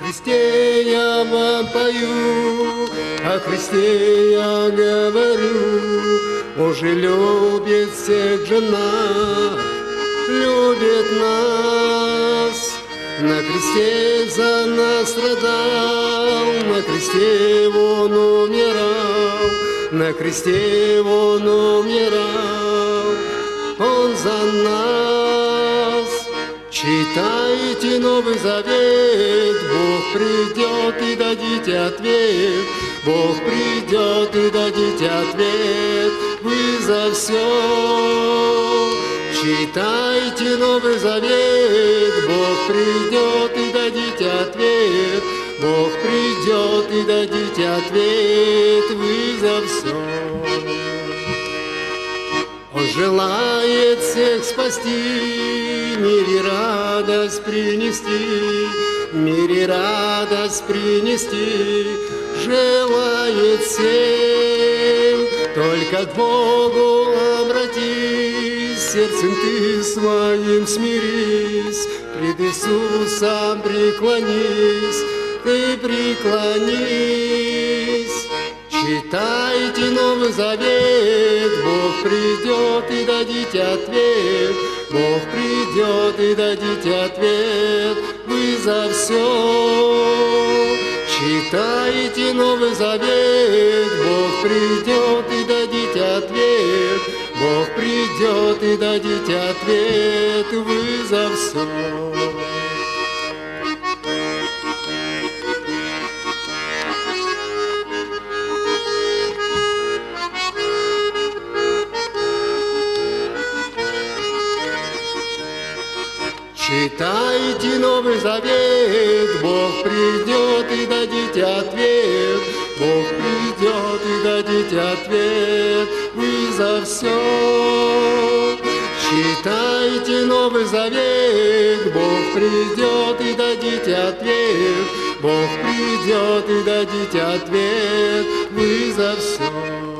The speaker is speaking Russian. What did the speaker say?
Христе я вам пою, о Христе я говорю. Он же любит всех жена, любит нас. На кресте за нас страдал, на кресте Он умирал, на кресте Он умирал, Он за нас. Читайте Новый Завет, Бог придет и дадите ответ, Бог придет и дадите ответ, вы за все. Читайте Новый Завет, Бог придет и дадите ответ, Бог придет и дадите ответ, вы за все. Он желает всех спасти, в мире радость принести, в мире радость принести. Желает всем, только к Богу обратись, сердцем ты своим смирись, пред Иисусом преклонись, ты преклонись. Читайте Новый Завет, Бог придет и дадите ответ, Бог придет и дадите ответ, вы за все. Читайте Новый Завет, Бог придет и дадите ответ, Бог придет и дадите ответ, вы за все. Читайте Новый Завет, Бог придет и дадите ответ, Бог придет и дадите ответ, вы за все. Читайте Новый Завет, Бог придет и дадите ответ, Бог придет и дадите ответ, вы за все.